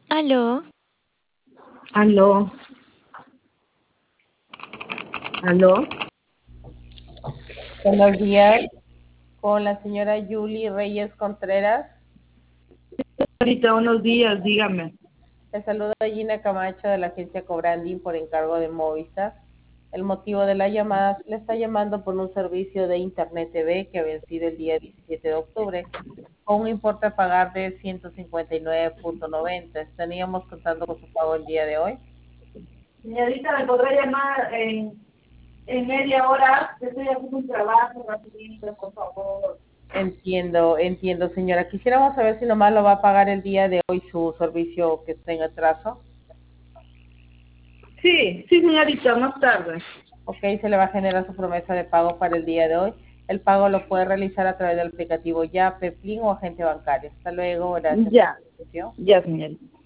Aló, Aló, aló. Buenos días, con la señora Julie Reyes Contreras. Ahorita unos días, dígame. Le saluda Gina Camacho de la agencia Cobranding por encargo de Movistar. El motivo de la llamada, le está llamando por un servicio de Internet TV que ha vencido el día 17 de octubre con un importe a pagar de 159.90. Estaríamos contando con su pago el día de hoy. Señorita, ¿me podrá llamar en media hora? Estoy haciendo un trabajo rapidito, por favor. Entiendo, señora. Quisiéramos saber si nomás lo va a pagar el día de hoy su servicio que está en atraso. Sí, sí, señorita, más tarde. Ok, se le va a generar su promesa de pago para el día de hoy. El pago lo puede realizar a través del aplicativo Yape, Plin o agente bancario. Hasta luego, gracias por Ya, su atención. ya, señorita.